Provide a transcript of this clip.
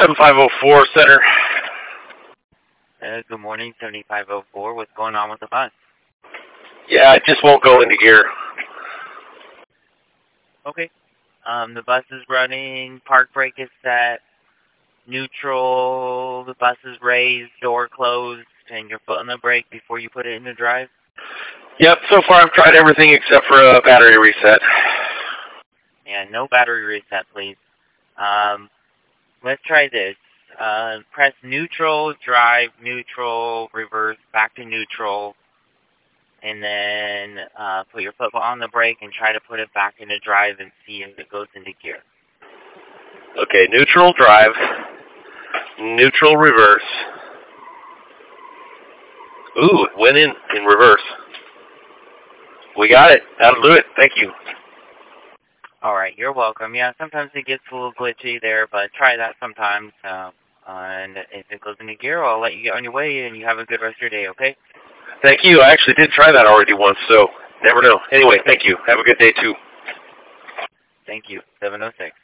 7504 Center. Good morning, 7504. What's going on with the bus? Yeah, it just won't go into gear. Okay. The bus is running, park brake is set, neutral, the bus is raised, door closed, and your foot on the brake before you put it into drive? Yep, so far I've tried everything except for a battery reset. Yeah, no battery reset, please. Let's try this. Press neutral, drive, neutral, reverse, back to neutral, and then put your foot on the brake and try to put it back into drive and see if it goes into gear. Okay, neutral, drive, neutral, reverse. Ooh, it went in reverse. We got it. That'll do it. Thank you. All right, you're welcome. Yeah, sometimes it gets a little glitchy there, but try that sometimes. And if it goes into gear, I'll let you get on your way, and you have a good rest of your day, okay? Thank you. I actually did try that already once, so never know. Anyway, thank you. Have a good day, too. Thank you. 706.